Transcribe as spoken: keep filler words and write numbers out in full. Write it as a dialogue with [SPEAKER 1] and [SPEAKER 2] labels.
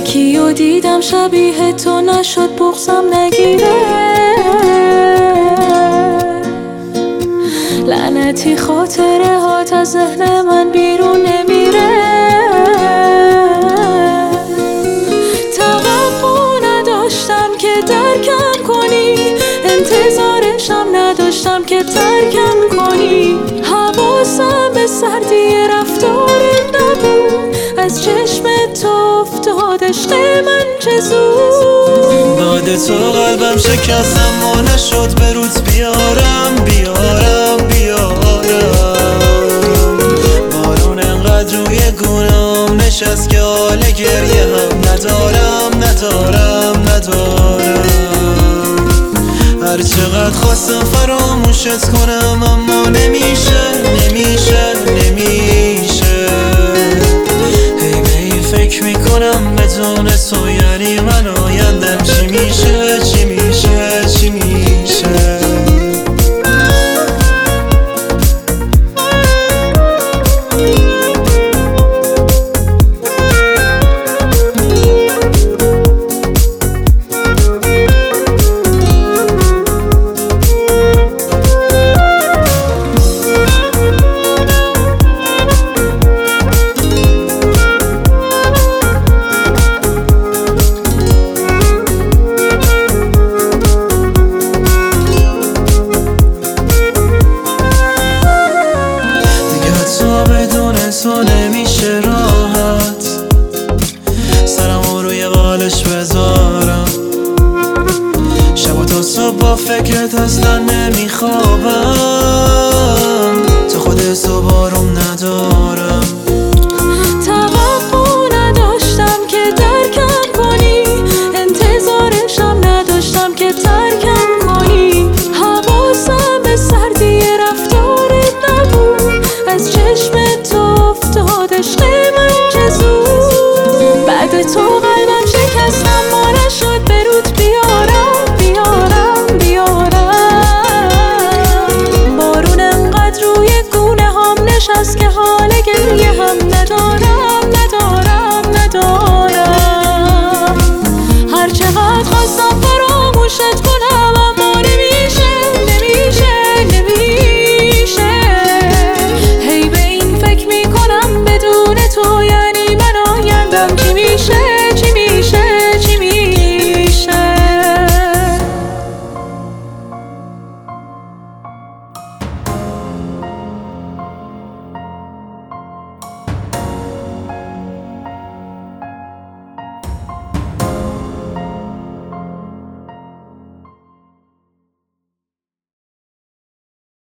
[SPEAKER 1] یکی رو دیدم شبیه تو نشد بغضم نگیره، لعنتی خاطره هات از ذهن من بیرون نمیره. توقع نداشتم که درکم کنی، انتظارشم نداشتم که ترکم کنی. حواسم به سردی رفتارت نبود، از چشم تو افتاد عشق من چه زود.
[SPEAKER 2] بعد تو قلبم شکستم و نشد به روت بیارم بیارم بیارم. بارون انقدر روی گونام نشست که حال گریه هم ندارم ندارم ندارم. هر چقدر خواستم فراموشت کنم اما نمیشه نمیشه نمیشه. هی به این فکر میکنم بدون تو یعنی من آیندم چی میشه چی میشه چی میشه. تو نمیشه راحت سرمو روی بالش بذارم، شب و تا صبح با فکرت اصلا نمیخوابم. تو خودت صبح